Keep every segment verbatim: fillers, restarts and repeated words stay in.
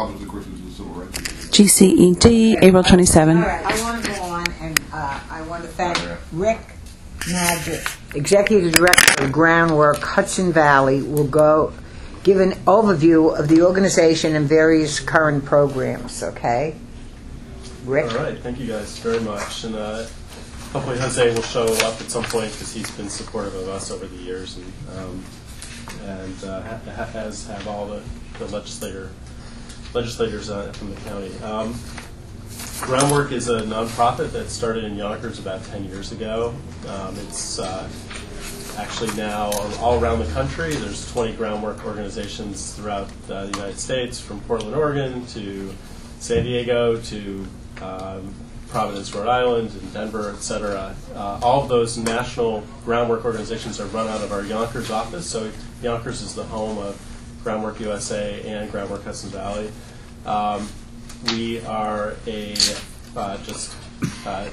College was, of course, was the Civil Rights Movement. G C E D, April twenty-seventh. All right, I want to go on, and uh, I want to thank Rick Magic, Executive Director of Groundwork Hudson Valley, will go give an overview of the organization and various current programs, okay? Rick? All right, thank you guys very much. And uh, hopefully Jose will show up at some point because he's been supportive of us over the years, and, um, and uh, ha- as have all the, the legislator, legislators uh, from the county. Um, Groundwork is a nonprofit that started in Yonkers about ten years ago. Um, it's uh, actually now all around the country. There's twenty groundwork organizations throughout uh, the United States, from Portland, Oregon, to San Diego, to um, Providence, Rhode Island, and Denver, et cetera. Uh, all of those national groundwork organizations are run out of our Yonkers office. So Yonkers is the home of Groundwork U S A and Groundwork Hudson Valley. Um, we are a uh, just uh,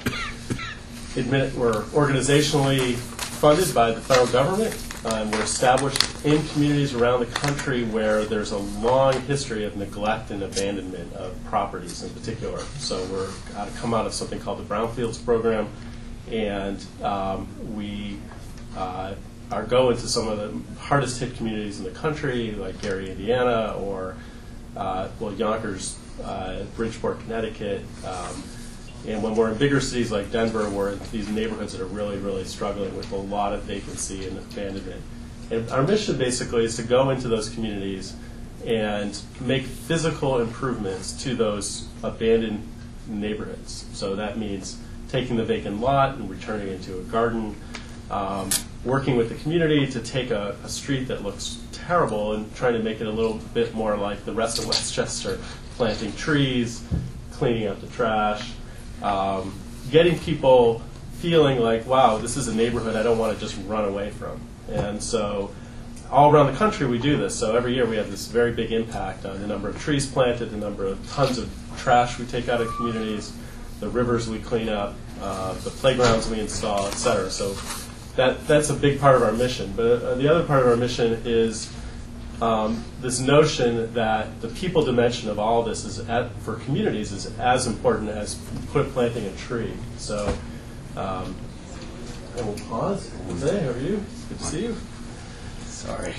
admit we're organizationally funded by the federal government. Um, we're established in communities around the country where there's a long history of neglect and abandonment of properties in particular. So we're uh, come out of something called the Brownfields program, and um, we uh, are go into some of the hardest hit communities in the country, like Gary, Indiana, or uh, well, Yonkers, uh, Bridgeport, Connecticut. Um, And when we're in bigger cities like Denver, we're in these neighborhoods that are really, really struggling with a lot of vacancy and abandonment. And our mission basically is to go into those communities and make physical improvements to those abandoned neighborhoods. So that means taking the vacant lot and returning it into a garden, um, working with the community to take a, a street that looks terrible and trying to make it a little bit more like the rest of Westchester, planting trees, cleaning up the trash, Um, getting people feeling like, wow, this is a neighborhood I don't want to just run away from. And so all around the country we do this. So every year we have this very big impact on the number of trees planted, the number of tons of trash we take out of communities, the rivers we clean up, uh, the playgrounds we install, et cetera. So that, that's a big part of our mission. But uh, the other part of our mission is Um, this notion that the people dimension of all this is at, for communities is as important as put planting a tree. So um, I will pause. Jose, how are you? Good to see you. Sorry.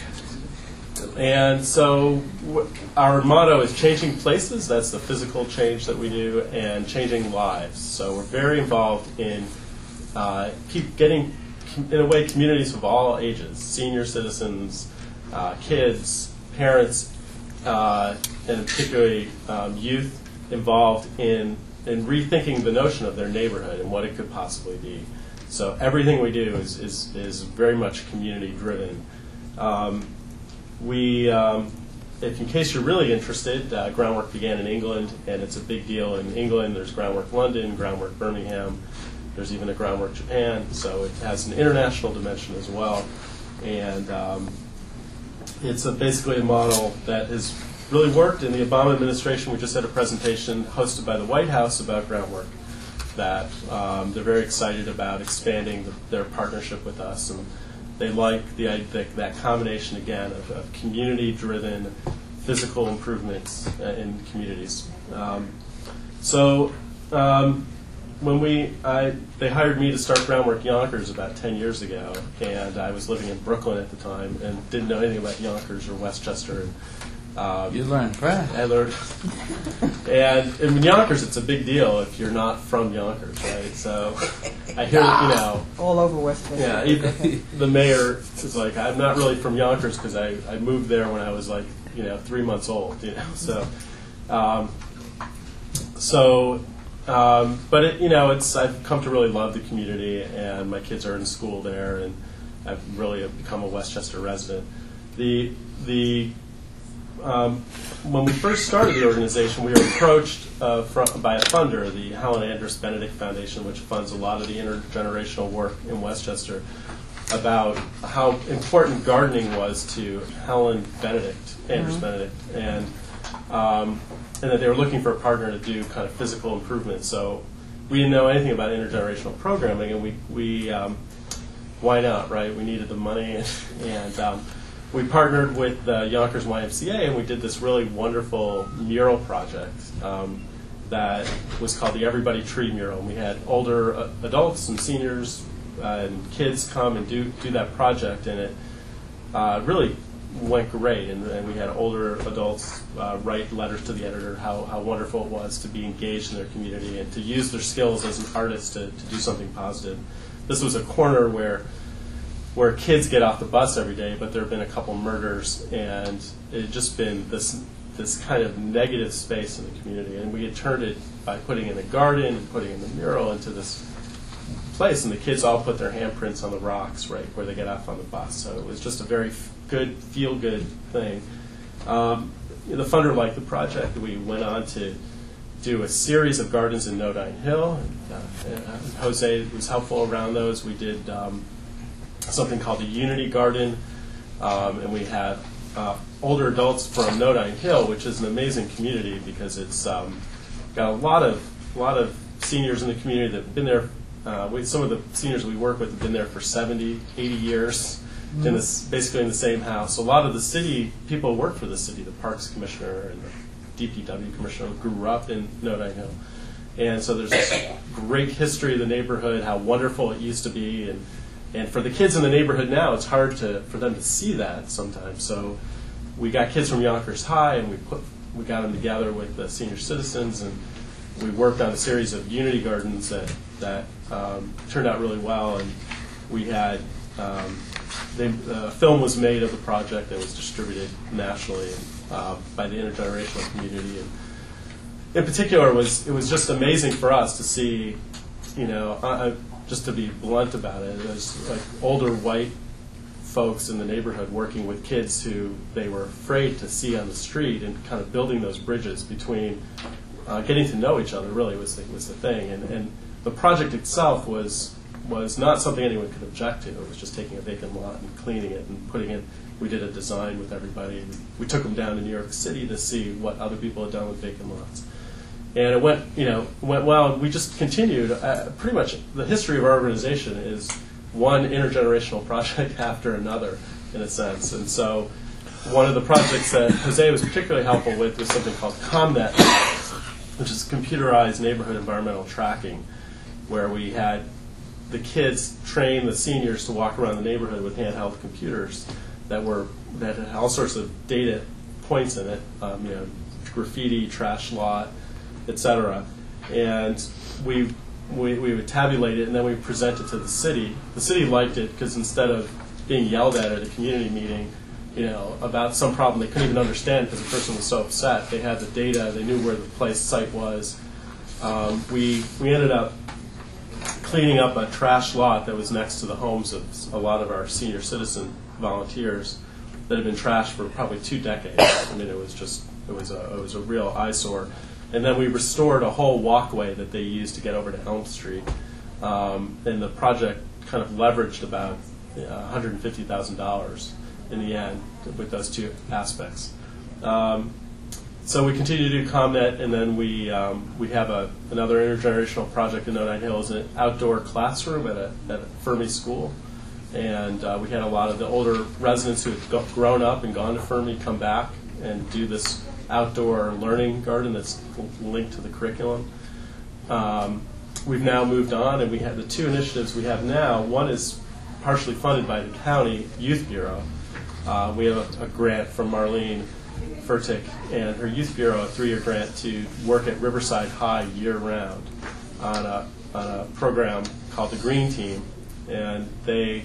And so w- our motto is changing places. That's the physical change that we do, and changing lives. So we're very involved in uh, keep getting, in a way, communities of all ages, senior citizens, Uh, kids, parents, uh, and particularly um, youth involved in, in rethinking the notion of their neighborhood and what it could possibly be. So everything we do is, is, is very much community driven. Um, we, um, if in case you're really interested, uh, Groundwork began in England, and it's a big deal in England. There's Groundwork London, Groundwork Birmingham. There's even a Groundwork Japan. So it has an international dimension as well. And um, It's a basically a model that has really worked. In the Obama administration, we just had a presentation hosted by the White House about Groundwork, that um, they're very excited about expanding the, their partnership with us, and they like the, the that combination again of, of community-driven physical improvements uh, in communities. Um, so. Um, When we, I, they hired me to start Groundwork Yonkers about ten years ago, and I was living in Brooklyn at the time and didn't know anything about Yonkers or Westchester. And, um, You learned fast. I learned. and in Yonkers, it's a big deal if you're not from Yonkers, right? So I hear, you know. All over Westchester. Yeah, even the mayor is like, I'm not really from Yonkers because I, I moved there when I was like, you know, three months old, you know. So, um, so. Um, but it, you know, it's I've come to really love the community, and my kids are in school there, and I've really become a Westchester resident. The the um, when we first started the organization, we were approached uh, from, by a funder, the Helen Andrus Benedict Foundation, which funds a lot of the intergenerational work in Westchester, about how important gardening was to Helen Benedict, Andrus mm-hmm. Benedict, and um, and that they were looking for a partner to do kind of physical improvement. So we didn't know anything about intergenerational programming, and we, we um, why not, right? We needed the money, and, and um, we partnered with the Yonkers Y M C A, and we did this really wonderful mural project um, that was called the Everybody Tree Mural. And we had older uh, adults and seniors uh, and kids come and do, do that project, and it uh, really went great. And, and we had older adults uh, write letters to the editor how, how wonderful it was to be engaged in their community and to use their skills as an artist to, to do something positive. This was a corner where where kids get off the bus every day, but there have been a couple murders, and it had just been this this kind of negative space in the community. And we had turned it by putting in a garden and putting in the mural into this place, and the kids all put their handprints on the rocks right where they get off on the bus. So it was just a very f- good, feel-good thing. Um, the funder liked the project. We went on to do a series of gardens in Nodine Hill. And, uh, and Jose was helpful around those. We did um, something called the Unity Garden, um, and we had uh, older adults from Nodine Hill, which is an amazing community because it's um, got a lot of lot of seniors in the community that have been there. Uh, we, some of the seniors we work with have been there for seventy, eighty years, mm-hmm. in this, basically in the same house. So a lot of the city people work for the city, the Parks Commissioner and the D P W Commissioner grew up in Nodine Hill. And so there's this great history of the neighborhood, how wonderful it used to be, and And for the kids in the neighborhood now, it's hard to for them to see that sometimes. So we got kids from Yonkers High, and we put we got them together with the senior citizens, and we worked on a series of Unity Gardens that that um, turned out really well. And we had um, they, uh, film was made of the project that was distributed nationally uh, by the intergenerational community. And in particular, it was it was just amazing for us to see, you know. Uh, Just to be blunt about it, there's like older white folks in the neighborhood working with kids who they were afraid to see on the street, and kind of building those bridges between uh, getting to know each other. Really was the, was the thing, and and the project itself was was not something anyone could object to. It was just taking a vacant lot and cleaning it and putting in. We did a design with everybody, and we took them down to New York City to see what other people had done with vacant lots. And it went, you know, went well. And we just continued. Uh, pretty much, the history of our organization is one intergenerational project after another, in a sense. And so, one of the projects that Jose was particularly helpful with was something called ComNet, which is computerized neighborhood environmental tracking, where we had the kids train the seniors to walk around the neighborhood with handheld computers that were that had all sorts of data points in it, um, you know, graffiti, trash lot, et cetera. And we, we we would tabulate it, and then we present it to the city. The city liked it because instead of being yelled at at a community meeting, you know, about some problem they couldn't even understand because the person was so upset, they had the data, they knew where the place site was. Um, we we ended up cleaning up a trash lot that was next to the homes of a lot of our senior citizen volunteers that had been trashed for probably two decades. I mean, it was just it was a it was a real eyesore. And then we restored a whole walkway that they used to get over to Elm Street. Um, and the project kind of leveraged about uh, one hundred fifty thousand dollars in the end with those two aspects. Um, so we continue to do ComNet, and then we um, we have a, another intergenerational project in Nodine Hill, is an outdoor classroom at a, at a Fermi school. And uh, we had a lot of the older residents who had go- grown up and gone to Fermi come back and do this outdoor learning garden that's linked to the curriculum. Um, we've now moved on, and we have the two initiatives we have now. One is partially funded by the county youth bureau. Uh, we have a, a grant from Marlene Furtick and her youth bureau, a three-year grant to work at Riverside High year-round on a, on a program called the Green Team. And they,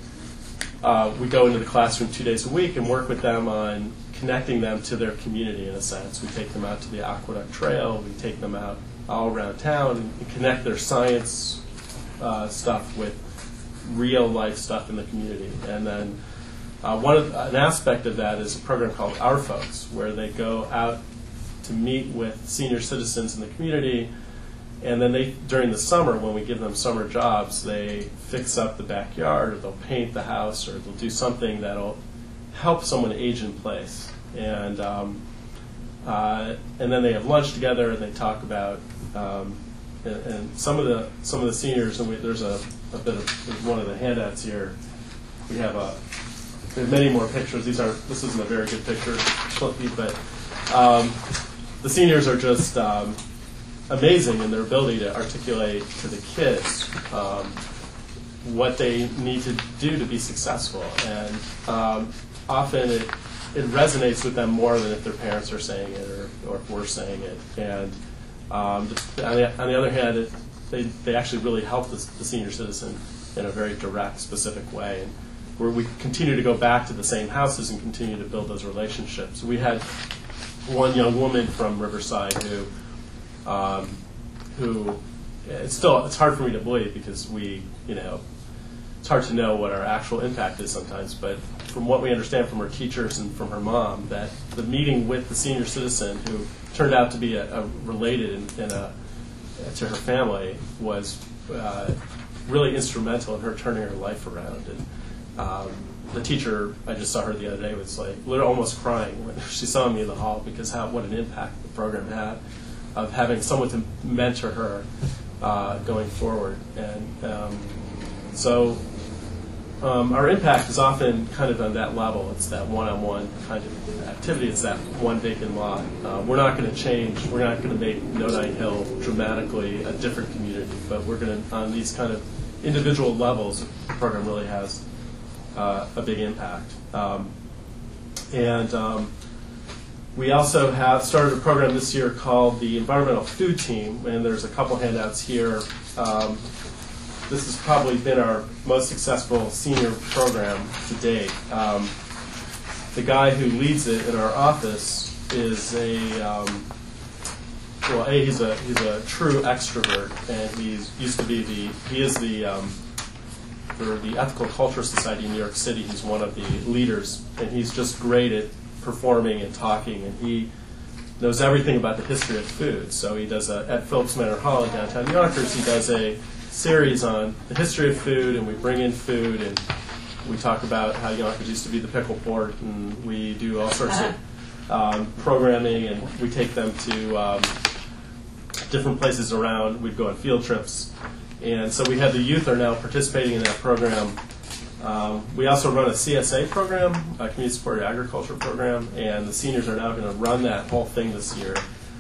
uh, we go into the classroom two days a week and work with them on connecting them to their community, in a sense. We take them out to the Aqueduct Trail, we take them out all around town and connect their science uh, stuff with real life stuff in the community. And then uh, one of, an aspect of that is a program called Our Folks, where they go out to meet with senior citizens in the community, and then they, during the summer, when we give them summer jobs, they fix up the backyard, or they'll paint the house, or they'll do something that'll help someone age in place. And um, uh, and then they have lunch together, and they talk about um, and, and some of the some of the seniors, and we, there's a, a bit of there's one of the handouts here. We have a there are many more pictures. These aren't. This isn't a very good picture, but um, the seniors are just um, amazing in their ability to articulate to the kids um, what they need to do to be successful, and um, often it it resonates with them more than if their parents are saying it or, or if we're saying it. And um, on, the, on the other hand, it, they they actually really help the, the senior citizen in a very direct, specific way. And where we continue to go back to the same houses and continue to build those relationships. We had one young woman from Riverside who, um, who, it's still, it's hard for me to believe because we, you know, it's hard to know what our actual impact is sometimes, but from what we understand from her teachers and from her mom, that the meeting with the senior citizen who turned out to be a, a related in, in a, to her family was uh, really instrumental in her turning her life around. And um, the teacher, I just saw her the other day, was like literally almost crying when she saw me in the hall because how what an impact the program had of having someone to mentor her uh, going forward. And um, so um, our impact is often kind of on that level. It's that one-on-one kind of activity. It's that one vacant lot. Uh, we're not going to change. We're not going to make Nodine Hill dramatically a different community, but we're going to, on these kind of individual levels, the program really has uh, a big impact. Um, and um, we also have started a program this year called the Environmental Food Team, and there's a couple handouts here. Um, this has probably been our most successful senior program to date. Um, the guy who leads it in our office is a um, well, a he's a he's a true extrovert, and he's used to be the he is the um, for the Ethical Culture Society in New York City. He's one of the leaders, and he's just great at performing and talking, and he knows everything about the history of food. So he does a, at Phillips Manor Hall in downtown Yonkers, he does a series on the history of food, and we bring in food, and we talk about how Yonkers used to be the pickle port, and we do all sorts of um, programming, and we take them to um, different places around. We'd go on field trips. And so we have the youth are now participating in that program. Um, we also run a C S A program, a community supported agriculture program, and the seniors are now going to run that whole thing this year.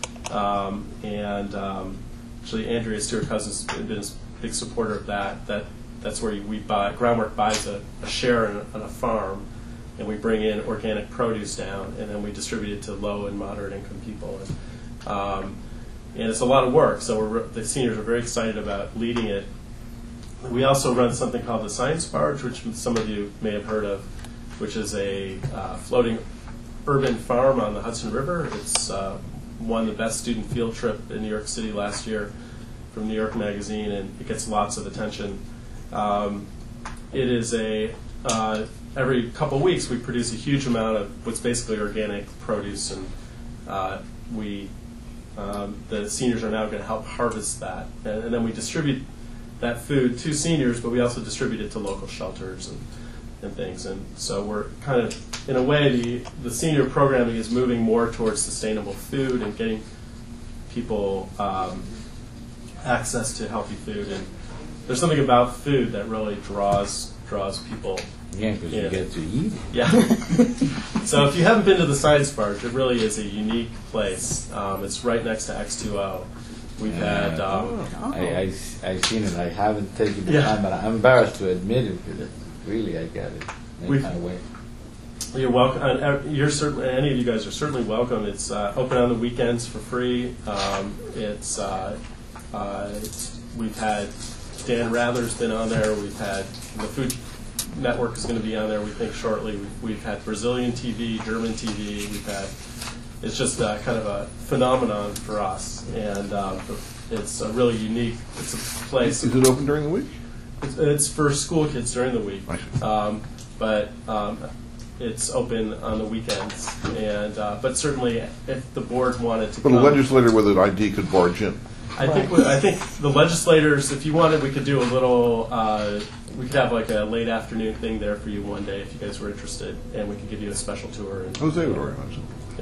Um, and um, actually, Andrea Stewart Cousins has been a big supporter of that. That that's where we buy Groundwork buys a, a share in a, on a farm, and we bring in organic produce down, and then we distribute it to low and moderate income people. And, um, and it's a lot of work, so we're, the seniors are very excited about leading it. We also run something called the Science Barge, which some of you may have heard of, which is a uh, floating urban farm on the Hudson River. It's uh, won the best student field trip in New York City last year from New York Magazine, and it gets lots of attention. Um, it is a, uh, every couple of weeks we produce a huge amount of what's basically organic produce, and uh, we, um, the seniors are now going to help harvest that, and, and then we distribute that food to seniors, but we also distribute it to local shelters and, and things. And so we're kind of, in a way, the, the senior programming is moving more towards sustainable food and getting people um, access to healthy food. And there's something about food that really draws draws people. Yeah, because you get to eat it. Yeah. So if you haven't been to the Science Barge, it really is a unique place. Um, it's right next to X two O. We've Yeah. had... Um, I, I, I've seen it. I haven't taken the Yeah. time, but I'm embarrassed to admit it. Because really, I get it. In We've- that kind of way. You're welcome. Uh, you're certainly any of you guys are certainly welcome. It's uh, open on the weekends for free. Um, it's, uh, uh, it's we've had Dan Rather's been on there. We've had the Food Network is going to be on there. We think shortly. We've, we've had Brazilian T V, German T V. We've had. It's just uh, kind of a phenomenon for us, and um, it's a really unique. It's a place. Is it open during the week? It's, it's for school kids during the week, I see. um, but um, it's open on the weekends. And uh, but certainly, if the board wanted to, But a come, legislator with an I D could barge in. I think we, I think the legislators, if you wanted, we could do a little. Uh, we could have like a late afternoon thing there for you one day if you guys were interested, and we could give you a special tour. And, Jose would organize it. We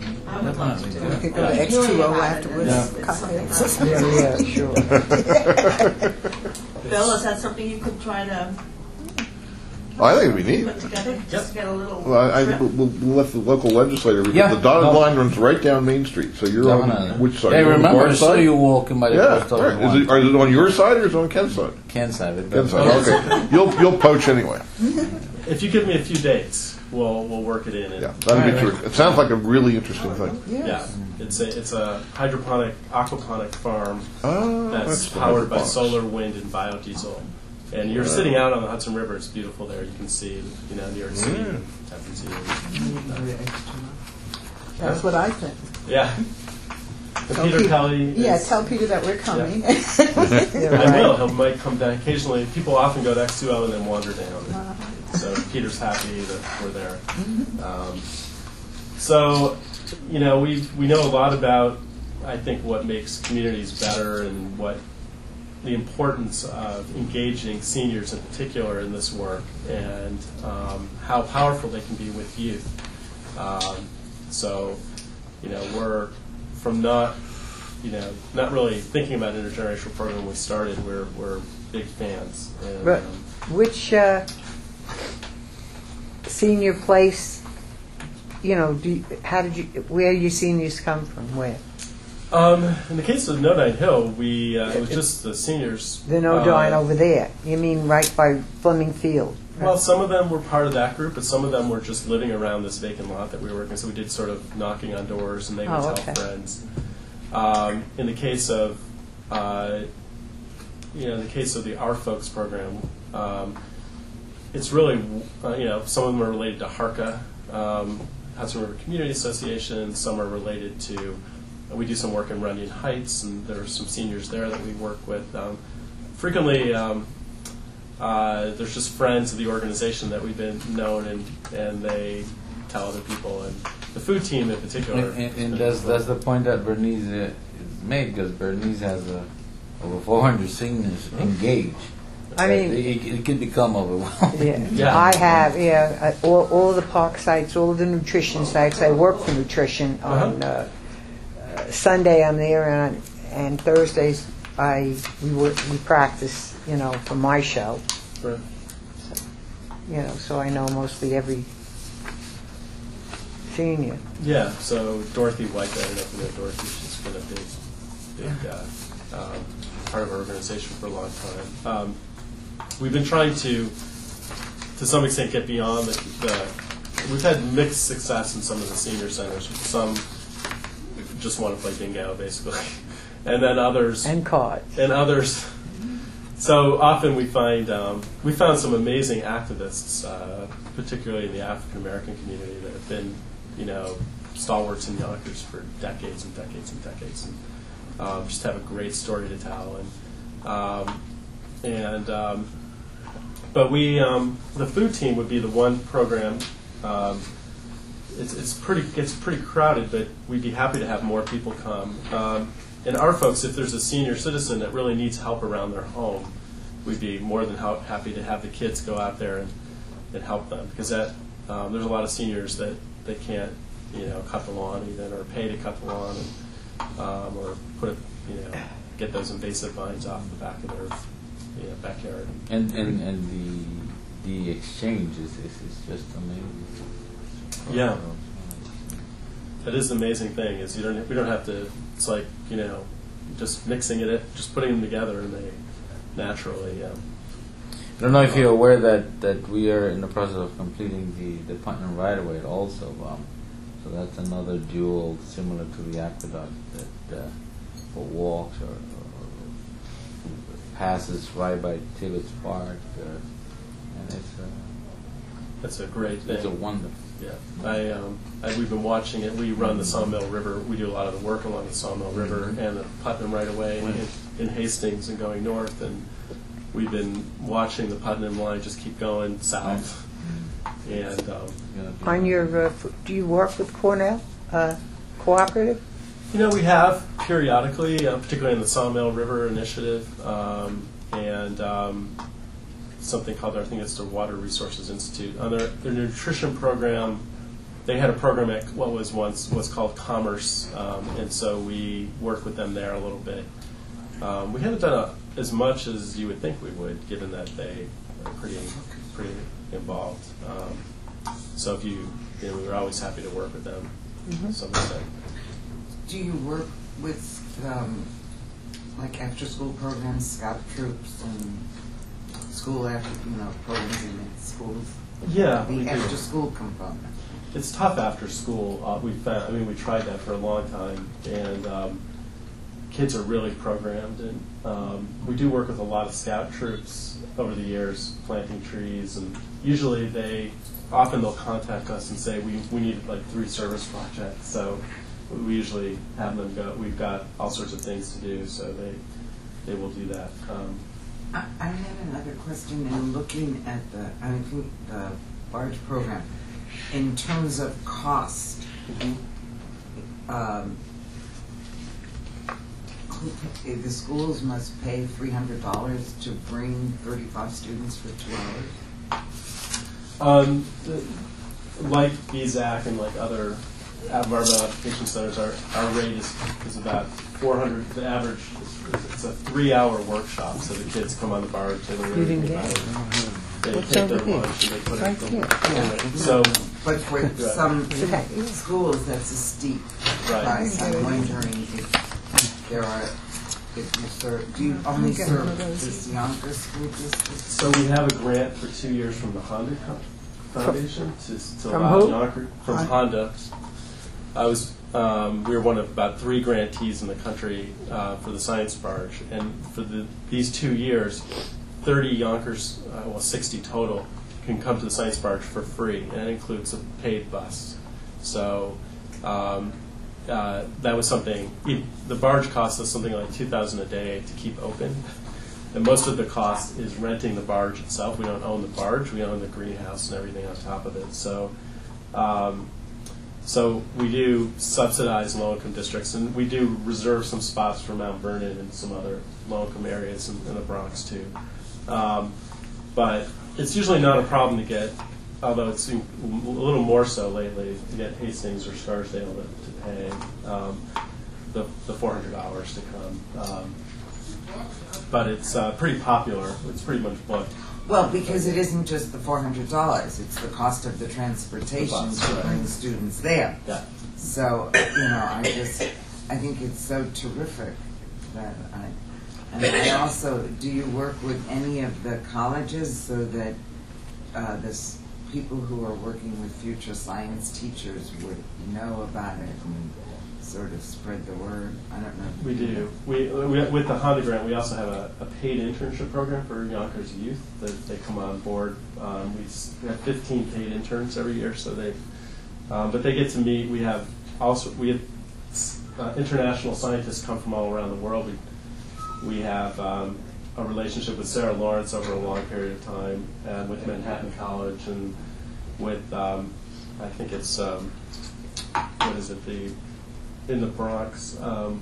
could go to X two O afterwards. Cocktails. Yeah, yeah, sure. Bill, is that something you could try to I think it'd be neat. Put together, just get a little. Well, I, I trip. we'll, we'll we'll let the local legislator, because Yeah, the dotted no. line runs right down Main Street, so you're on Definitely. which side? Hey, You're on the remember, Barn I saw side? you walking by the Yeah, post office right. Is once. it, are it on your side or is it on Ken's side? Ken's side. It Ken's doesn't- side, okay. You'll, you'll poach anyway. If you give me a few dates, we'll we'll work it in. And, Yeah, that'd be Right. terrific. It sounds like a really interesting thing. yeah, it's a it's a hydroponic aquaponic farm Oh, that's the powered by hydroponics. solar, wind, and biodiesel. And you're sitting out on the Hudson River. It's beautiful there. You can see, you know, New York City, Yeah. and Tappan Zee. That's what I think. Yeah. And Tell Peter Pete- Kelly. Yeah, is- tell Peter that we're coming. I will. He might come down occasionally. People often go to X two O and then wander down. So Peter's happy that we're there. Um, so, you know, we we know a lot about, I think, what makes communities better and what the importance of engaging seniors in particular in this work, and um, how powerful they can be with youth. Um, so, you know, we're from not, you know, not really thinking about an intergenerational program when we started. We're we're big fans. And, Right. um, Which uh, senior place, you know, do you, how did you, where your seniors come from? Where? Um, in the case of Nodine Hill, we uh, it was just the seniors. The Nodine uh, over there. You mean right by Fleming Field? Well, some of them were part of that group, but some of them were just living around this vacant lot that we were working. So we did sort of knocking on doors, and they would Oh, tell okay. friends. Um, in the case of, uh, you know, in the case of the Our Folks program, um, it's really, uh, you know, some of them are related to HARCA, um, Hudson River Community Association. Some are related to. We do some work in Runyon Heights, and there are some seniors there that we work with. Um, frequently, um, uh, there's just friends of the organization that we've been known, and and they tell other people, and the food team in particular. And, and, and that's, that's the point that Bernice uh, is made, because Bernice has uh, over four hundred seniors engaged. I mean- it, it can become overwhelming. Yeah. Yeah. I have, yeah, uh, all, all the park sites, all the nutrition sites. I work for nutrition on uh, uh, Sunday. I'm there, and and Thursdays I we work, we practice, you know, for my show. Right. You know, so I know mostly every senior. Yeah, so Dorothy White, I don't know if you know Dorothy, she's been a big, big uh, um, part of our organization for a long time. Um, we've been trying to, to some extent, get beyond the, the, we've had mixed success in some of the senior centers. Some just want to play bingo, basically. And then others, And cards. and others. So often we find um, we found some amazing activists, uh, particularly in the African American community, that have been, you know, stalwarts in Yonkers for decades and decades and decades, and um, just have a great story to tell. And um, and um, but we um, the food team would be the one program. Um, it's it's pretty it's pretty crowded, but we'd be happy to have more people come. Um, And our folks, if there's a senior citizen that really needs help around their home, we'd be more than ha- happy to have the kids go out there and, and help them. Because that um, there's a lot of seniors that they can't, you know, cut the lawn even, or pay to cut the lawn, and, um, or put it, you know, get those invasive vines off the back of their, you know, backyard. And, and, and the the exchange is, is, is just amazing. Yeah. That is the amazing thing, is you don't we don't have to. It's like, you know, just mixing it, just putting them together, and they naturally. Um, I don't know if you're aware that, that we are in the process of completing the, the Putnam right-of-way also. Um, so that's another jewel similar to the aqueduct that uh, for walks or, or passes right by Tibbetts Park. Uh, and it's, uh, that's a great thing. it's a wonder. Yeah, I, um, I we've been watching it. We run the Sawmill River. We do a lot of the work along the Sawmill River and the Putnam right away in, in Hastings and going north. And we've been watching the Putnam line just keep going south. And um, Gonna be- On your, uh, f- do you work with Cornell uh, Cooperative? you know, we have periodically, uh, particularly in the Sawmill River Initiative, um, and um, something called, I think it's the Water Resources Institute. On their, their nutrition program, they had a program at what was once was called Commerce, um, and so we worked with them there a little bit. Um, we haven't done a, as much as you would think we would, given that they are pretty, pretty involved. Um, so if you, you know, we were always happy to work with them to some extent. Do you work with um, like after-school programs, scout troops, and school after, you know, programs in the schools? Yeah, we The do. after-school component. It's tough after school. Uh, we found, I mean, we tried that for a long time, and um, kids are really programmed. And um, we do work with a lot of scout troops over the years, planting trees, and usually they, often they'll contact us and say, we, we need like three service projects. So we usually have them go, we've got all sorts of things to do, so they, they will do that. Um, I, I have another question in looking at the, I think the barge program. In terms of cost, um, who pa- the schools must pay three hundred dollars to bring thirty-five students for two hours? Um, the- like B Z A C and like other environmental application centers, our, our rate is, is about four hundred. The average, is, it's a three-hour workshop, so the kids come on the barge and they You didn't learn get about it. it. They What's take their over here? lunch and they put Right it here. in. So, But for some Okay. schools, that's a steep right. price. I'm wondering if there are, if you serve, do you only get one serve of those. this Yonkers school district? So we have a grant for two years from the Honda Co- Foundation to, to From allow who? Yonkers, from Hon- Honda. I was, um, we were one of about three grantees in the country uh, for the science barge, and for the these two years, thirty Yonkers, uh, well, sixty total, can come to the science barge for free, and it includes a paid bus. So um, uh, that was something. The barge costs us something like two thousand a day to keep open. And most of the cost is renting the barge itself. We don't own the barge; we own the greenhouse and everything on top of it. So, um, so we do subsidize low-income districts, and we do reserve some spots for Mount Vernon and some other low-income areas in, in the Bronx too. Um, but it's usually not a problem to get, although it's a little more so lately, to get Hastings or Scarsdale to, to pay um, the, the four hundred dollars to come. Um, but it's uh, pretty popular. It's pretty much booked. Well, because it isn't just the four hundred dollars, it's the cost of the transportation The bus, to right. bring students there. Yeah. So, you know, I just, I think it's so terrific that I, and I also, do you work with any of the colleges so that uh, this, people who are working with future science teachers would know about it and sort of spread the word? I don't know. We do. We, we with the Honda grant, we also have a, a paid internship program for Yonkers youth that they come on board. Um, we, s- we have fifteen paid interns every year, so they, um, but they get to meet. We have also we have uh, international scientists come from all around the world. We we have um, a relationship with Sarah Lawrence over a long period of time, and with Manhattan College, and with um, I think it's um, what is it the in the Bronx. Um,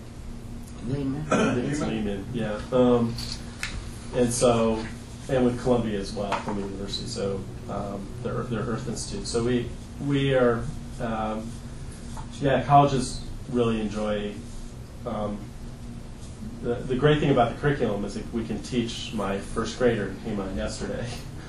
Lehman? I think it's Lehman, yeah. Um, and so, and with Columbia as well, Columbia University. So um, their their Earth Institute. So we we are, um, yeah. Colleges really enjoy. Um, the the great thing about the curriculum is that we can teach my first grader who came on yesterday,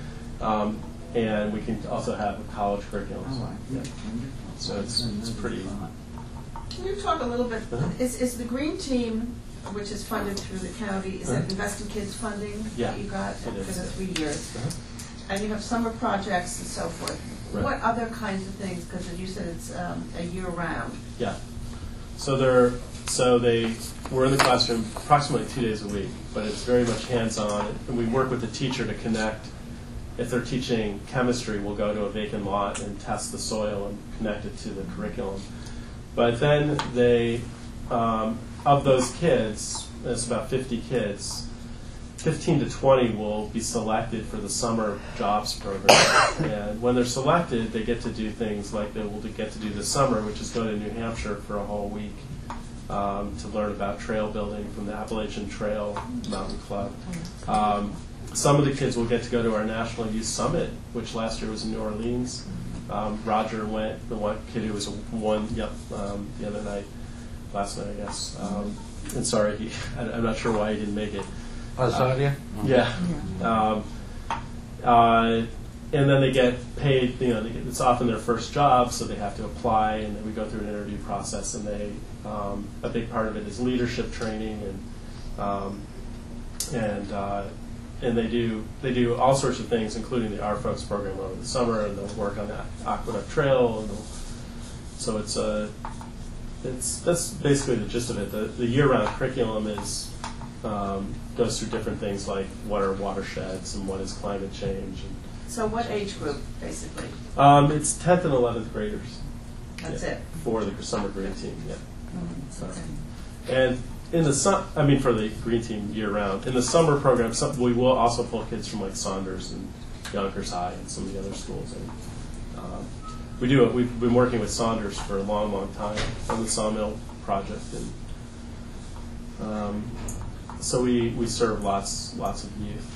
um, and we can also have a college curriculum. Oh, I Yeah. think wonderful. So it's it's pretty. Can you talk a little bit, Uh-huh. is, is the Green Team, which is funded through the county, is that Uh-huh. Invest in Kids funding Yeah, that you got for it the is. three years? Uh-huh. And you have summer projects and so forth. Right. What other kinds of things, because you said it's um, a year-round. Yeah. So they're so they we're in the classroom approximately two days a week, but it's very much hands-on, and we work with the teacher to connect. If they're teaching chemistry, we'll go to a vacant lot and test the soil and connect it to the curriculum. But then they, um, of those kids, it's about fifty kids, fifteen to twenty will be selected for the summer jobs program. And when they're selected, they get to do things like they will get to do this summer, which is go to New Hampshire for a whole week um, to learn about trail building from the Appalachian Trail Mountain Club. Um, some of the kids will get to go to our National Youth Summit, which last year was in New Orleans. Um, Roger went, the one kid who was a one yep, um, the other night, last night, I guess. Um, and sorry, he, I, I'm not sure why he didn't make it. Oh, sorry. Yeah. Um, uh, and then they get paid. You know, they get, it's often their first job, so they have to apply, and then we go through an interview process. And they, um, a big part of it is leadership training, and um, and uh, and they do they do all sorts of things, including the Our Folks program over the summer, and they'll work on the Aqueduct Trail, and they'll, so it's a it's that's basically the gist of it. The, the year-round curriculum is um, goes through different things like what are watersheds and what is climate change. And, So what age group, basically? um, it's tenth and eleventh graders. That's yeah, it? for the summer green team. Yeah, Mm, okay. and in the sun, I mean for the green team year-round. In the summer program, some, we will also pull kids from like Saunders and Yonkers High and some of the other schools. And um, we do it. We've been working with Saunders for a long, long time on the Sawmill project, and um, so we, we serve lots lots of youth.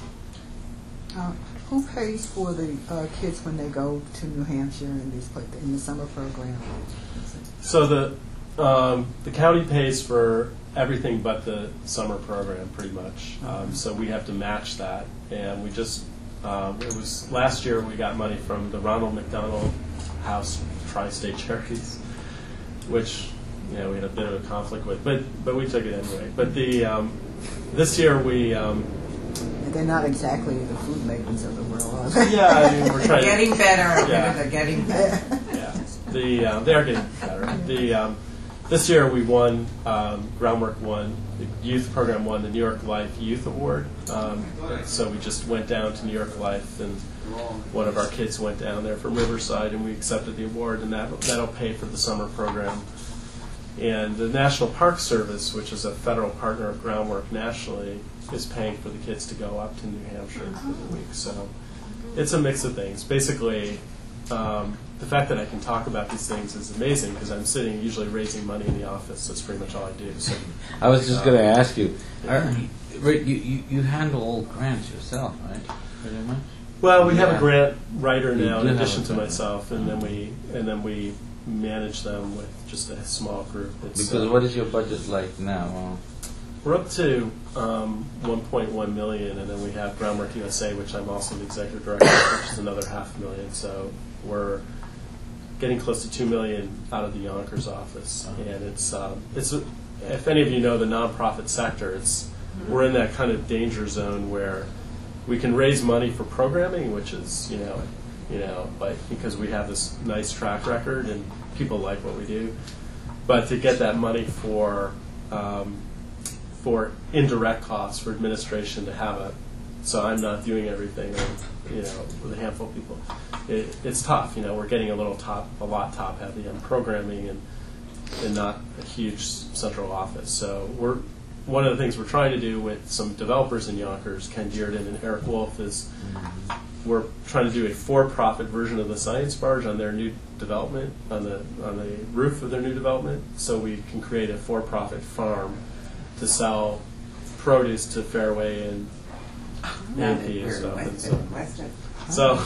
Uh, who pays for the uh, kids when they go to New Hampshire in these pla- in the summer program? So the um, the county pays for everything but the summer program, pretty much. Um, so we have to match that, and we just um, it was last year we got money from the Ronald McDonald House Tri-State Charities, which you know we had a bit of a conflict with, but but we took it anyway. But the um, this year we. Um, They're not exactly the food maidens of the world, are they? yeah, I mean, we're trying. Getting better. Yeah. They're getting better. Yeah, the uh, they are getting better. The um, this year we won um, Groundwork won the youth program won the New York Life Youth Award. Um, so we just went down to New York Life, and one of our kids went down there from Riverside, and we accepted the award, and that that'll pay for the summer program. And the National Park Service, which is a federal partner of Groundwork nationally, is paying for the kids to go up to New Hampshire for the week. So it's a mix of things. Basically, um, the fact that I can talk about these things is amazing because I'm sitting usually raising money in the office. That's pretty much all I do. So I was just going to ask you, are, Rick, you, you, you handle all grants yourself, right? Pretty much. well, we have Yeah. a grant writer You now do in have addition a to grant. myself, and then we and then we manage them with just a small group. It's, Because uh, what is your budget like now? Well, We're up to um, one point one million, and then we have Groundwork U S A, which I'm also the executive director of, which is another half million. So we're getting close to two million out of the Yonkers office, and it's um, it's a, if any of you know the nonprofit sector, it's we're in that kind of danger zone where we can raise money for programming, which is you know you know like because we have this nice track record and people like what we do, but to get that money for um, for indirect costs for administration to have a, so I'm not doing everything, or, you know, with a handful of people. It, it's tough, you know. We're getting a little top, a lot top heavy on programming, and and not a huge central office. So we're one of the things we're trying to do with some developers in Yonkers, Ken Dearden and Eric Wolf, is we're trying to do a for-profit version of the Science Barge on their new development, on the on the roof of their new development, so we can create a for-profit farm to sell produce to Fairway and Yankee and stuff. And so, so,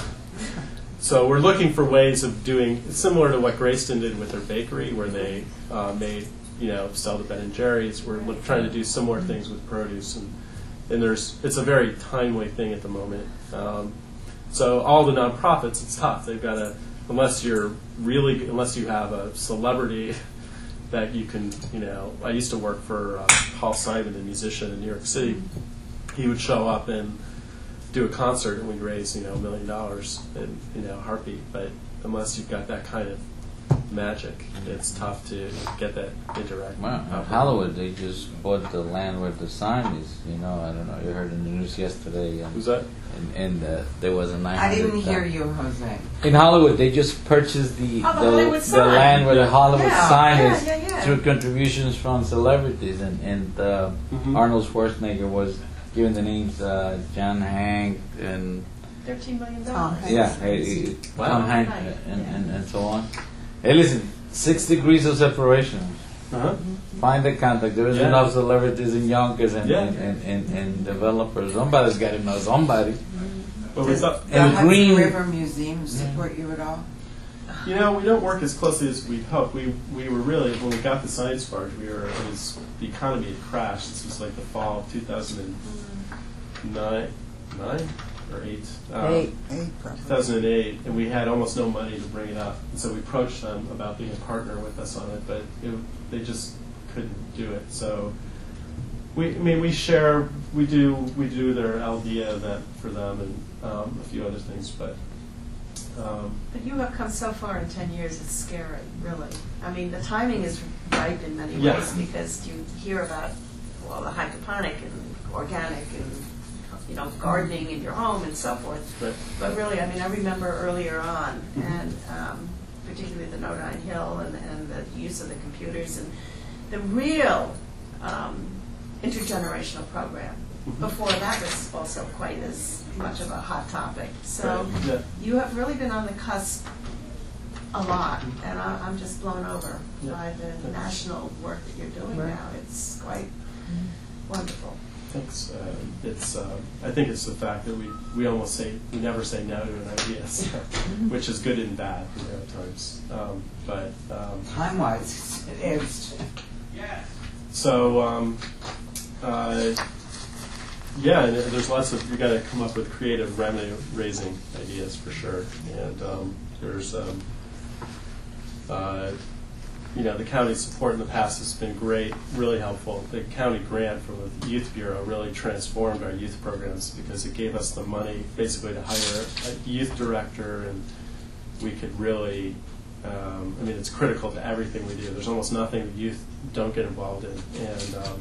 so we're looking for ways of doing similar to what Greyston did with their bakery, where they uh, made you know sell to Ben and Jerry's. We're look, trying to do similar things with produce, and and there's it's a very timely thing at the moment. Um, so all the nonprofits, it's tough. They've got to unless you're really unless you have a celebrity that you can, you know, I used to work for uh, Paul Simon, a musician in New York City. He would show up and do a concert, and we'd raise, you know, a million dollars in, you know, heartbeat. But unless you've got that kind of magic, it's tough to get that indirect. Wow. In Hollywood, they just bought the land where the sign is. You know, I don't know. You heard in the news yesterday. And, Who's that? And, and uh, there was a nine I hundred. didn't hear you, Jose. In Hollywood, they just purchased the Oh, the the, Hollywood the sign. land where the Hollywood Yeah, sign yeah, is yeah, yeah. through contributions from celebrities, and and uh, Mhm. Arnold Schwarzenegger was given the names uh, John Hank and Thirteen million Tom dollars. Hanks. yeah, hey, Wow. Tom Hank Right. and, and and so on. Hey, listen, six degrees of separation. Uh-huh. Find the contact. There is Yeah. enough celebrities in Yonkers and, Yeah. and, and, and, and developers. Somebody's got to know somebody. But we Does thought, the And Hudson green- River Museum support you at all? you know, we don't work as closely as we'd hoped. We we were really when we got the Science Barge, we were it was the economy had crashed. This was like the fall of two thousand nine, nine, or eight. Um, Eight. Eight, probably. two thousand eight, and we had almost no money to bring it up. And so we approached them about being a partner with us on it, but it, they just couldn't do it. So we, I mean, we share, we do, we do their Aldea event for them and um, a few other things, but. Um, But you have come so far in ten years, it's scary, really. I mean, the timing is right in many Yeah. ways because you hear about, well, the hydroponic and organic and, you know, gardening in your home and so forth. Right. But really, I mean, I remember earlier on, and um, particularly the Nodine Hill and, and the use of the computers and the real um, intergenerational program. Before that was also quite as much of a hot topic. So Right. Yeah. you have really been on the cusp a lot, and I, I'm just blown over Yeah. by the national work that you're doing Right. now. It's quite wonderful. Thanks. Uh, it's. Uh, I think it's the fact that we, we almost say we never say no to an idea, so, which is good and bad you know, at times. Um, but um, Time-wise, it is. so um, uh, yeah, and there's lots of you got to come up with creative revenue-raising ideas for sure. And um, there's um, uh, you know, the county's support in the past has been great, really helpful. The county grant from the Youth Bureau really transformed our youth programs because it gave us the money basically to hire a youth director, and we could really, um, I mean, it's critical to everything we do. There's almost nothing the youth don't get involved in, and um,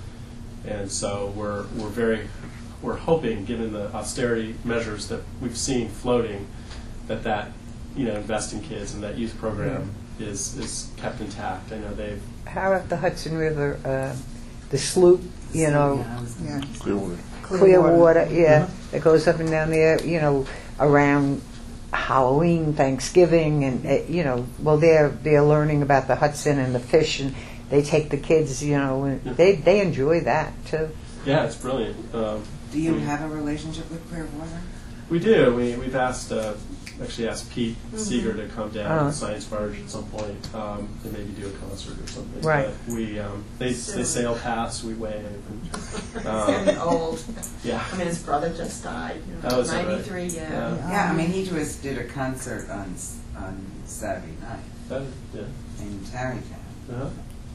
and so we're we're very we're hoping, given the austerity measures that we've seen floating, that that you know, invest in kids and that youth program. Is, is kept intact. I know they've. How about the Hudson River, uh, the sloop, you know, Yeah, I was Yeah. Clearwater. clear water, yeah, that goes up and down there, you know, around Halloween, Thanksgiving, and, uh, you know, well, they're, they're learning about the Hudson and the fish, and they take the kids, you know, and they, they enjoy that, too. Yeah, it's brilliant. Um, Do you we, have a relationship with Clearwater? We do. We, we've asked, uh, actually asked Pete Seeger to come down Oh. to the Science Barge at some point um, and maybe do a concert or something. Right. But we, um, they, they sail past, we wave. And, He's um, getting old. yeah. I mean, his brother just died. You know, Oh, is that right? ninety-three, yeah. Yeah. Yeah, I mean, he just did a concert on s- on Saturday night That, yeah. in Tarrytown. Uh-huh.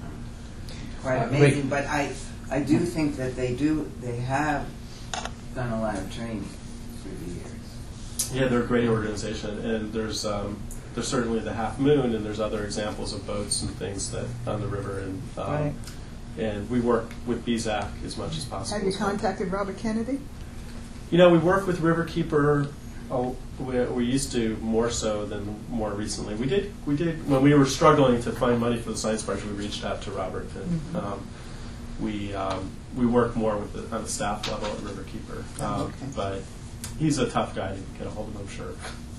Quite Uh, amazing, but I, I do think that they do, they have done a lot of training through the years. Yeah, they're a great organization, and there's um, there's certainly the Half Moon, and there's other examples of boats and things that on the river, and um, Right. and we work with B Z A C as much as possible. Have you as well. contacted Robert Kennedy? You know, we work with Riverkeeper. Oh, we, we used to more so than more recently. We did we did when we were struggling to find money for the science project. We reached out to Robert, and Mm-hmm. um, we um, we work more with the, on the staff level at Riverkeeper. Oh, Um, okay. But he's a tough guy to get a hold of, I'm sure.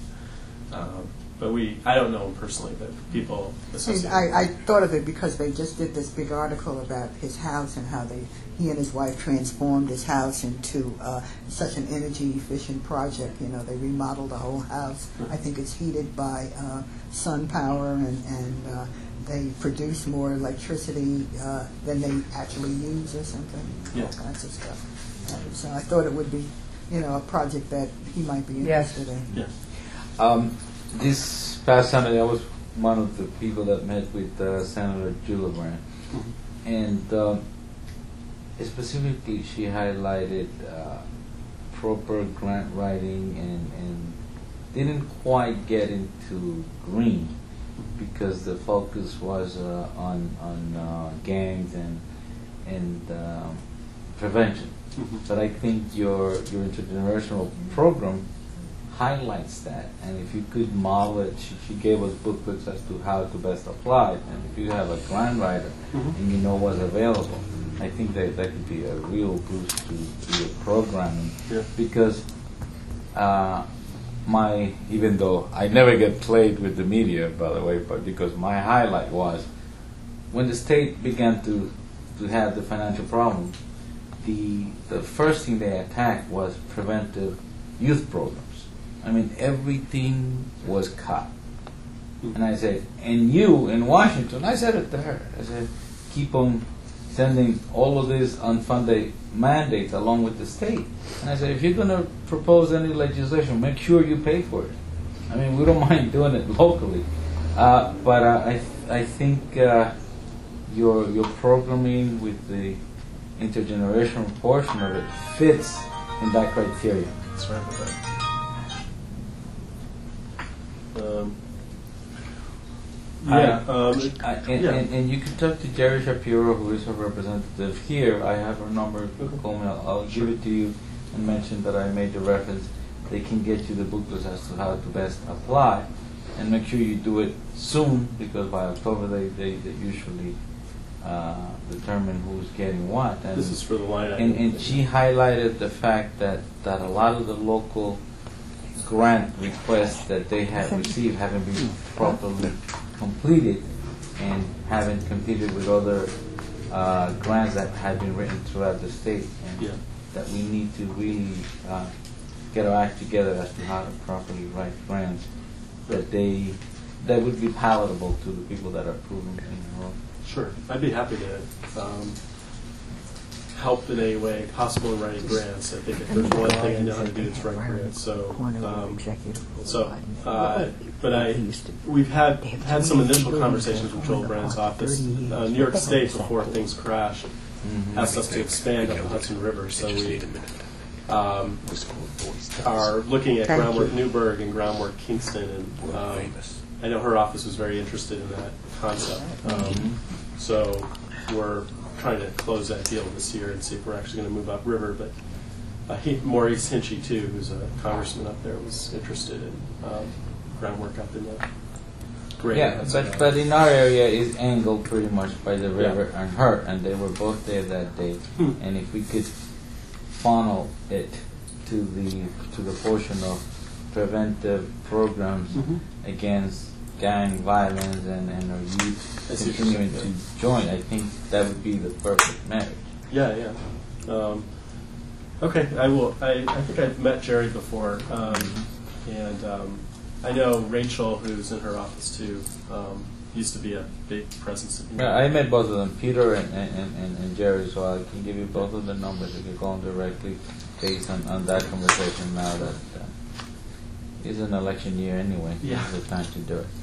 Um, but we, I don't know him personally, but people And associated. I, I thought of it because they just did this big article about his house and how they, he and his wife transformed his house into uh, such an energy efficient project. You know, they remodeled the whole house. I think it's heated by uh, sun power, and, and uh, they produce more electricity uh, than they actually use or something. Yeah. All kinds of stuff. Uh, so I thought it would be, you know, a project that he might be Yes. interested in. yeah. Um, this past Sunday, I was one of the people that met with uh, Senator Gillibrand, and um, specifically she highlighted uh, proper grant writing and, and didn't quite get into green because the focus was uh, on on uh, gangs and and um, prevention. Mhm. But I think your your intergenerational program highlights that, and if you could model it, she, she gave us booklets as to how to best apply it, and if you have a grant writer Mhm. and you know what's available, I think that that could be a real boost to, to your programming. Yeah. Because uh, my, even though I never get played with the media, by the way, but because my highlight was when the state began to to have the financial problem, the the first thing they attacked was preventive youth programs. I mean, everything was cut. And I said, and you in Washington, I said it to her, I said, keep them sending all of these unfunded mandates along with the state. And I said, if you're going to propose any legislation, make sure you pay for it. I mean, we don't mind doing it locally, uh, but uh, I th- I think uh, your your programming with the intergenerational portion of it fits in that criteria. That's right with that. Um, yeah. um, I, and, yeah. and, and you can talk to Jerry Shapiro, who is a representative here. I have her number. You can call me. I'll, I'll give it to you and mention that I made the reference. They can get you the booklets as to how to best apply, and make sure you do it soon, because by October they, they, they usually uh, determine who's getting what. And, This is for the line item. and, and she highlighted the fact that, that a lot of the local grant requests that they have received haven't been properly completed and haven't competed with other uh, grants that have been written throughout the state. And Yeah. that we need to really uh, get our act together as to how to properly write grants that they that would be palatable to the people that are approving in the role. Sure, I'd be happy to um, help in any way possible in writing grants. I think if there's one thing I know how to do, it's write grants. So, um, so, uh, but I, we've had had some initial conversations with Joel Brand's office. Uh, New York State, before things crashed, Mm-hmm. asked us to expand up the Hudson River. So we um, are looking at Thank groundwork you. Newburgh and groundwork Kingston, and um, I know her office was very interested in that concept. Um, so we're trying to close that deal this year and see if we're actually going to move upriver. But uh, he, Maurice Hinchy, too, who's a congressman up there, was interested in um, groundwork up in the greater Yeah, Hudson but area. but in our area is angled pretty much by the Yeah. river and her, and they were both there that day. Hmm. And if we could funnel it to the to the portion of preventive programs Mhm. against gang violence and, and our youth I see what you're continuing saying, to join, I think that would be the perfect marriage. Yeah, yeah. Um, okay, I will. I, I think I've met Jerry before, um, and um, I know Rachel, who's in her office too, um, used to be a big presence. In Yeah, I met both of them, Peter and, and, and, and Jerry, so I can give you both of the numbers. You can call them directly based on, on that conversation now that uh, it's an election year anyway. Yeah. It's the time to do it.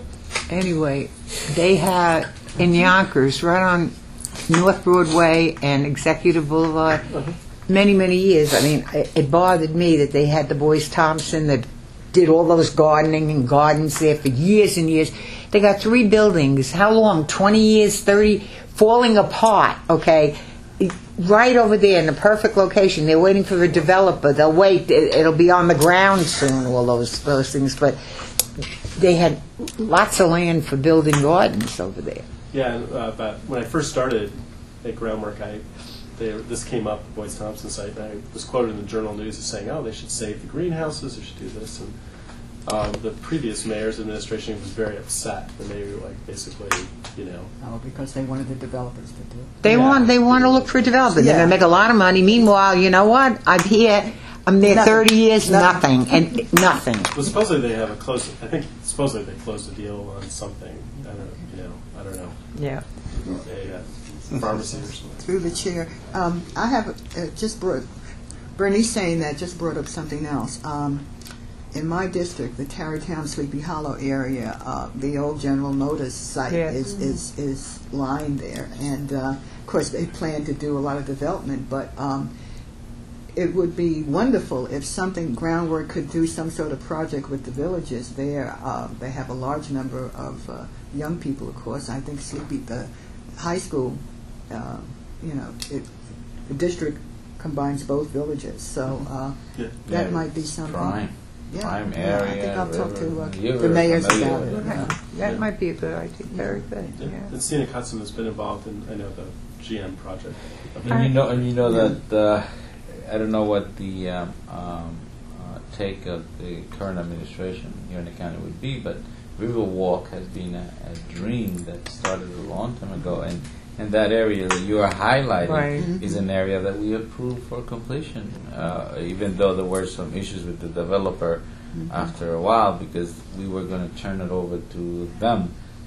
Anyway, they had in Yonkers, right on North Broadway and Executive Boulevard, many, many years. I mean, it, it bothered me that they had the boys Thompson that did all those gardening and gardens there for years and years. They got three buildings. How long? twenty years, thirty, falling apart, okay? Right over there in the perfect location. They're waiting for the developer. They'll wait. It, it'll be on the ground soon, all those those things. But they had lots of land for building gardens over there. Yeah, and, uh, but when I first started at Groundwork, I they, this came up, the Boyce Thompson site, and I was quoted in the Journal News as saying, "Oh, they should save the greenhouses. They should do this." And um, the previous mayor's administration was very upset, and they were like, basically, you know, Oh, because they wanted the developers to do it. They Yeah. want they want to look for development. They're Yeah. going to make a lot of money. Meanwhile, you know what? I'm here. I'm there Nothing. thirty years, Nothing. nothing, and nothing. well, supposedly they have a close. I think supposedly they closed a deal on something. I don't, you know, I don't know, Yeah. a uh, pharmacy or something. Through the chair, um, I have uh, just brought, Bernice saying that just brought up something else. Um, in my district, the Tarrytown Sleepy Hollow area, uh, the old General Motors site Yeah. is, is, is lying there. And uh, of course, they plan to do a lot of development, but um, it would be wonderful if something, Groundwork could do some sort of project with the villages there. Uh, they have a large number of uh, young people, of course. I think Sleepy, the high school, uh, you know, it, the district combines both villages, so uh, Yeah. that Yeah, might be something. Prime. Yeah, Prime yeah, I area. think I'll talk to uh, river. You the were mayors familiar about with it. yeah. That Yeah. might be a good idea. Very good. Yeah. Yeah. And Sina Custom has been involved in, I know, the G M project. And you know, and you know that uh, I don't know what the um, um, uh, take of the current administration here in the county would be, but Riverwalk has been a, a dream that started a long time ago, and and that area that you are highlighting Right. is an area that we approved for completion, uh, even though there were some issues with the developer after a while, because we were going to turn it over to them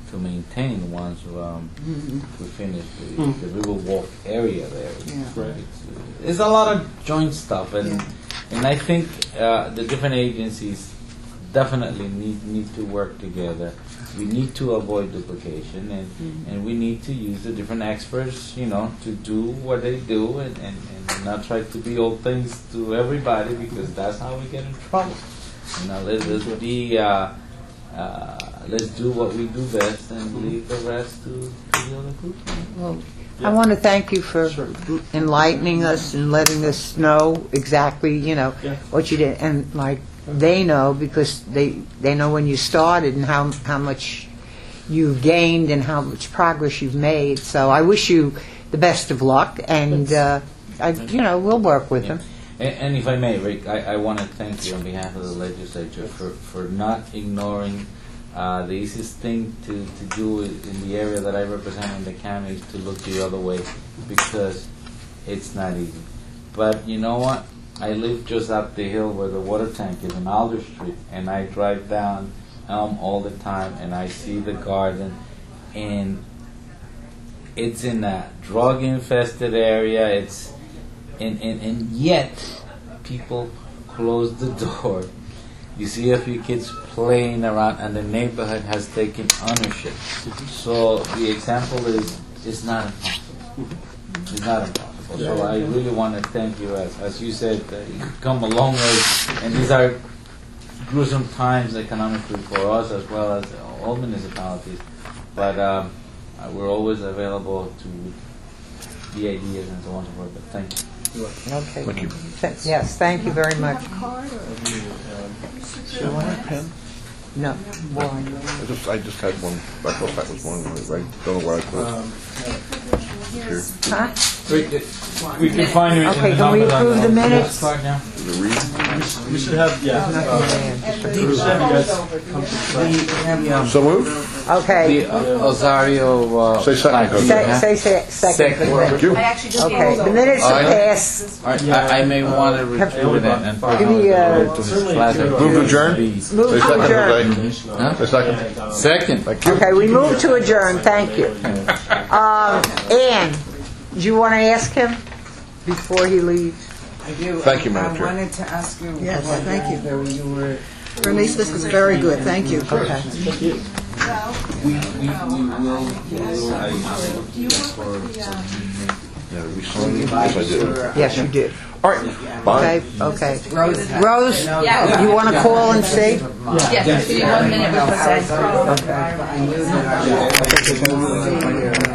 to maintain once um, we finish the, the Riverwalk area there. Yeah. Right. It's, uh, it's a lot of joint stuff, and Yeah. and I think uh, the different agencies definitely need need to work together. We need to avoid duplication, and, and we need to use the different experts, you know, to do what they do, and, and, and not try to be all things to everybody, because that's how we get in trouble. You know, let's, let's be, uh, uh, let's do what we do best, and leave the rest to, to the other group. Well, I want to thank you for enlightening us and letting us know exactly, you know, Yeah. what you did. And like, they know because they they know when you started and how how much you've gained and how much progress you've made. So I wish you the best of luck, and uh, I, you know, we'll work with Yeah. them. And, and if I may, Rick, I, I want to thank you on behalf of the legislature for, for not ignoring uh, the easiest thing to, to do in the area that I represent in the county is to look the other way, because it's not easy. But you know what? I live just up the hill where the water tank is on Alder Street, and I drive down Elm all the time, and I see the garden, and it's in a drug-infested area. It's and, and, and yet people close the door. You see a few kids playing around, and the neighborhood has taken ownership. So the example is it's not impossible. It's not impossible. So I really want to thank you, as, as you said, uh, you've come a long way, and these are gruesome times economically for us as well as all municipalities. But um, uh, we're always available to the ideas and so on and so forth. But thank you. Okay. Thank you. Th- Yes, thank you very much. Do you want a pen? No. Why? I just, I just had one. I thought that was one. I don't know where I put it. Here. Huh? We, we can find you. Okay, can we approve the minutes? Now? The read? We should have, yeah, uh, we should have you guys come to the side. So moved? Okay. The uh, Osario. Uh, Say second, flag. Jose. Say, say, say second. Second. Thank you. I actually just gave Okay, those the over. minutes Oh, are I know. passed. I, I, I may want to review that and Give me, uh, Move to adjourn? Move Say to second, adjourn. Jose. Huh? Say second. Second. Thank you. Okay, we move to adjourn, thank you. Um, Ann, do you want to ask him before he leaves? I do. Thank you, I- Madam Chair. I wanted to ask you. Yes, about thank you. whether you were. Bernice, this was very good, thank you. Okay. We, we, we will. We will I, Yeah, we signed it. Yes, I did. Yes, you did. All right. Bye. Okay, okay. Rose. Rose, Yeah. you want to call and see? Yes, just give me one minute because I. I knew that I